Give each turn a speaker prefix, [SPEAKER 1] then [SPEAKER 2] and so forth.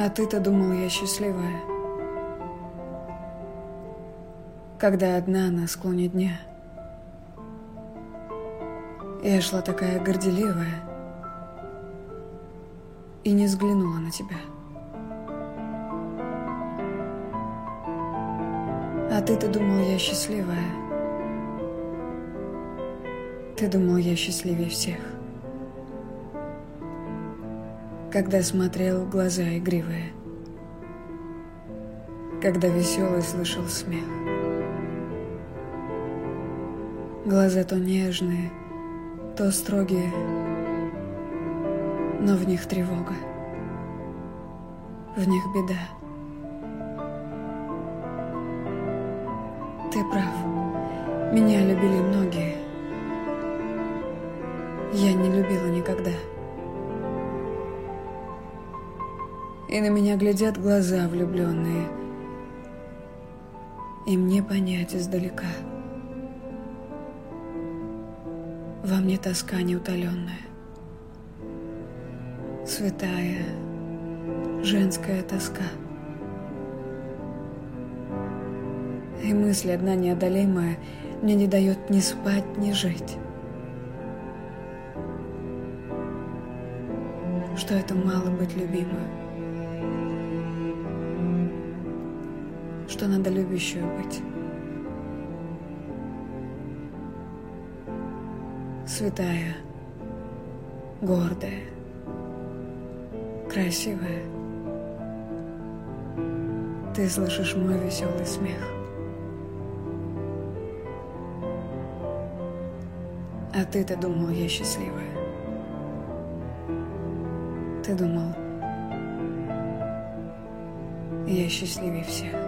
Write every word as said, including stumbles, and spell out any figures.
[SPEAKER 1] А ты-то думал, я счастливая. Когда одна на склоне дня я шла такая горделивая и не взглянула на тебя. А ты-то думал, я счастливая. Ты думал, я счастливее всех. Когда смотрел в глаза игривые, когда веселый слышал смех. Глаза то нежные, то строгие, но в них тревога, в них беда. Ты прав, меня любили многие. Я не любила никогда. И на меня глядят глаза влюбленные, и мне понять издалека. Во мне тоска неутоленная, святая женская тоска. И мысль одна неодолимая мне не дает ни спать, ни жить. Что это мало быть любимой, что надо любящую быть. Святая, гордая, красивая. Ты слышишь мой веселый смех. А ты-то думал, я счастливая. Ты думал, я счастливее всех.